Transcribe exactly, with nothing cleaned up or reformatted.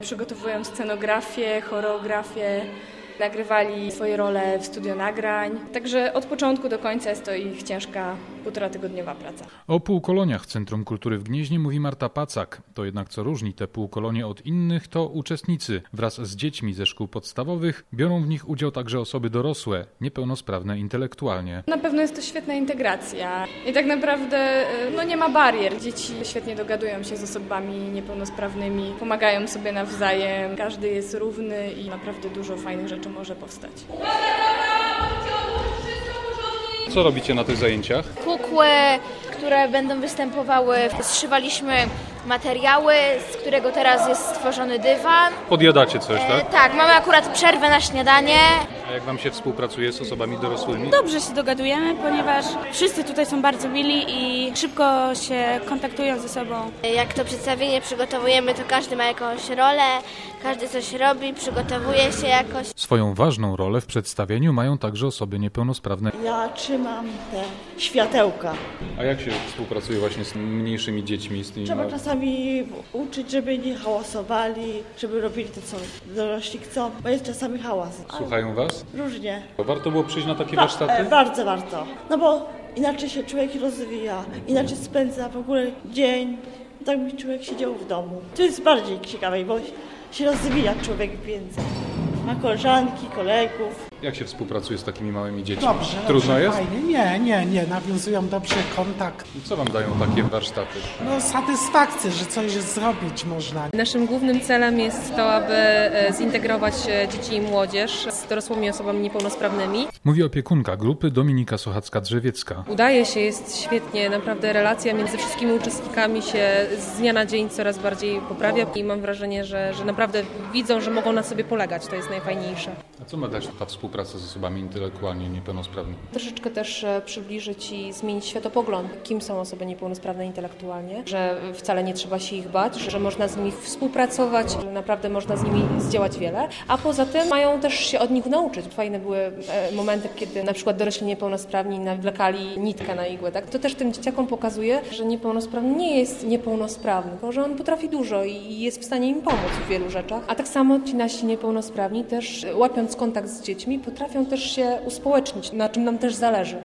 Przygotowują scenografię, choreografię, nagrywali swoje role w studio nagrań. Także od początku do końca jest to ich ciężka, półtora tygodniowa praca. O półkoloniach Centrum Kultury w Gnieźnie mówi Marta Pacak. To jednak co różni te półkolonie od innych, to uczestnicy. Wraz z dziećmi ze szkół podstawowych biorą w nich udział także osoby dorosłe, niepełnosprawne intelektualnie. Na pewno jest to świetna integracja i tak naprawdę no, nie ma barier. Dzieci świetnie dogadują się z osobami niepełnosprawnymi, pomagają sobie nawzajem. Każdy jest równy i naprawdę dużo fajnych rzeczy może powstać. Co robicie na tych zajęciach? Kukły, które będą występowały. Zszywaliśmy materiały, z którego teraz jest stworzony dywan. Podjadacie coś, tak? E, tak, mamy akurat przerwę na śniadanie. A jak wam się współpracuje z osobami dorosłymi? Dobrze się dogadujemy, ponieważ wszyscy tutaj są bardzo mili i szybko się kontaktują ze sobą. Jak to przedstawienie przygotowujemy, to każdy ma jakąś rolę, każdy coś robi, przygotowuje się jakoś. Swoją ważną rolę w przedstawieniu mają także osoby niepełnosprawne. Ja trzymam te światełka. A jak się współpracuje właśnie z mniejszymi dziećmi? Z tymi Trzeba ma... czasami uczyć, żeby nie hałasowali, żeby robili to, co dorośli chcą, bo jest czasami hałas. Słuchają was? Różnie. Warto było przyjść na takie Wa- warsztaty? e, Bardzo warto. No bo inaczej się człowiek rozwija, inaczej spędza w ogóle dzień. Tak by człowiek siedział w domu. To jest bardziej ciekawe, bo się rozwija człowiek więcej. Ma koleżanki, kolegów. Jak się współpracuje z takimi małymi dziećmi? Dobrze, Trudno dobrze, jest? fajnie. Nie, nie, nie, nawiązują dobrze kontakt. I co wam dają takie warsztaty? No satysfakcję, że coś zrobić można. Naszym głównym celem jest to, aby e, zintegrować e, dzieci i młodzież z dorosłymi osobami niepełnosprawnymi. Mówi opiekunka grupy Dominika Sochacka-Drzewiecka. Udaje się, jest świetnie, naprawdę relacja między wszystkimi uczestnikami się z dnia na dzień coraz bardziej poprawia i mam wrażenie, że, że naprawdę widzą, że mogą na sobie polegać, to jest najfajniejsze. A co ma dać ta współpraca z osobami intelektualnie niepełnosprawnymi? Troszeczkę też e, przybliżyć i zmienić światopogląd, kim są osoby niepełnosprawne intelektualnie, że wcale nie trzeba się ich bać, że można z nimi współpracować, że naprawdę można z nimi zdziałać wiele, a poza tym mają też się od nich nauczyć. Fajne były e, momenty, kiedy na przykład dorośli niepełnosprawni nawlekali nitkę na igłę. Tak? To też tym dzieciakom pokazuje, że niepełnosprawny nie jest niepełnosprawny, tylko że on potrafi dużo i jest w stanie im pomóc w wielu rzeczach. A tak samo ci nasi niepełnosprawni też, łapiąc kontakt z dziećmi, potrafią też się uspołecznić, na czym nam też zależy.